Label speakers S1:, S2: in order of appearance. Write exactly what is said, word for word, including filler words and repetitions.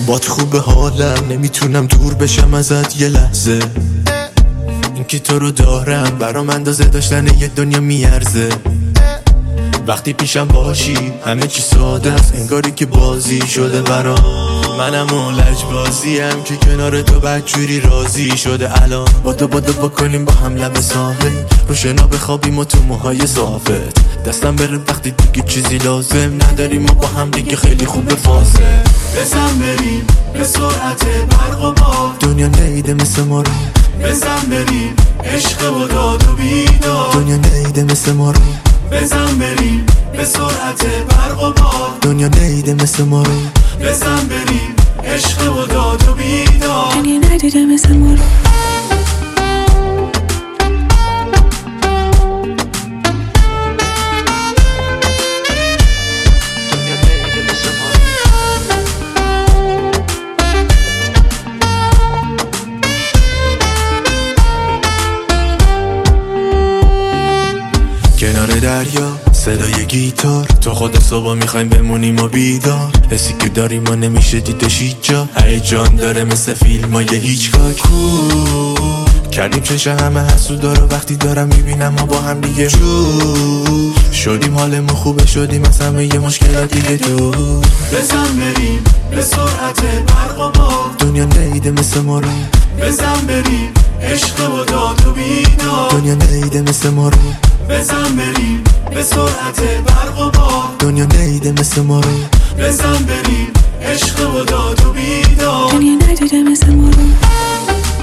S1: بات خوب حالم، نمیتونم دور بشم ازت یه لحظه. این که تو رو دارم برام اندازه داشتن یه دنیا میارزه. وقتی پیشم باشی همه چی ساده است، انگاری که بازی شده برام. منم اون لجبازیم که کنار تو بدجوری راضی شده. الان بادو بادو بکنیم با هم لب ساحل، رو شنا بخوابیم و تو موهای صافت دستم بره وقتی دیگه چیزی لازم نداریم. ما با هم دیگه خیلی خوبه فاصله.
S2: بزن بریم به سرعت برق و باد،
S1: دنیا نیده مثل ما رو.
S2: بزن بریم عشق و داد و بیداد،
S1: دنیا نیده مثل ما رو.
S2: بزن بریم به سرعت برق و باد،
S1: دنیا نیده مثل ما رو.
S2: بزن بریم عشق و داد و بیداد،
S3: دنیا ندیده مثل ما رو.
S1: کنار دریا صدای گیتار، تو خدا صبح میخوایم بمونیم و بیدار. حسی که داریم ما نمیشه دیدش هیچ جا، هیجان داره مثل فیلم های هیچکاک. کردیم چشه همه حسودا رو، وقتی دارم میبینم ما با هم دیگه جو شدیم، حالمون خوبه شدیم از همه یه مشکلات دیگه دور.
S2: بزن بریم به سرعت برق و باد،
S1: دنیا نیده مثل ما رو.
S2: بزن بریم عشق و داد و بیداد،
S1: دنیا نیده مثل ما رو.
S2: بزن بریم به سرعت برق و باد،
S1: دنیا نیده مثل ما رو.
S2: بزن بریم عشق و داد و بیداد،
S3: دنیا ندیده مثل ما رو.